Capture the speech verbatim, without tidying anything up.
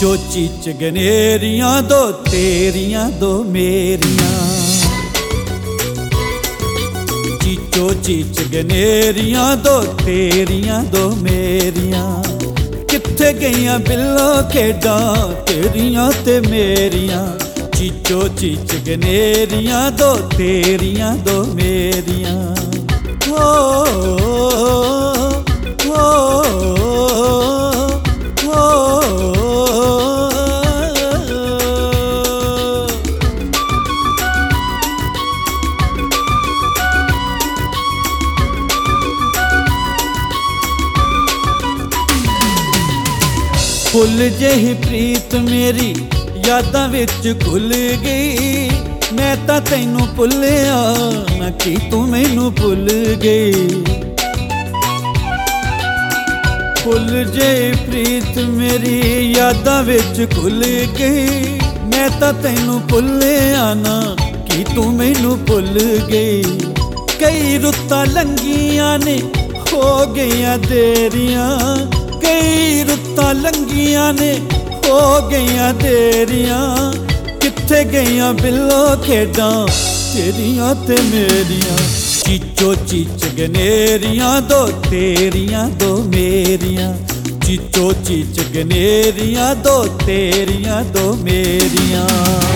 चीचो चीच गनेरियां दो तेरियां दो मेरियां। चीचो चीच गनेरियां दो तेरियां दो मेरियां। कित्थे गईयां बिल्लो खेडां तेरियां ते मेरियां। चीचो चीच गनेरियां दो तेरियां दो मेरियां। हो हो फुल जही प्रीत मेरी यादां विच घुल गई। मैं तां तैनू भुलिया ना कि तू मैनू भुल गई। फुल जही प्रीत मेरी यादां विच घुल गई। मैं तां तैनू भुलिया ना कि तू मैनू भुल गई। कई रुत्तां लंघियां ने हो गईयां देरियां। कई रुत्तां लंघियां ने हो गईयां देरियां। कित्थे गईयां बिल्लो खेडां तेरियां ते मेरियां। चीचो चीच गनेरियां दो तेरियां दो मेरियां। चीचो चीच गनेरियां दो तेरियां दो मेरियां।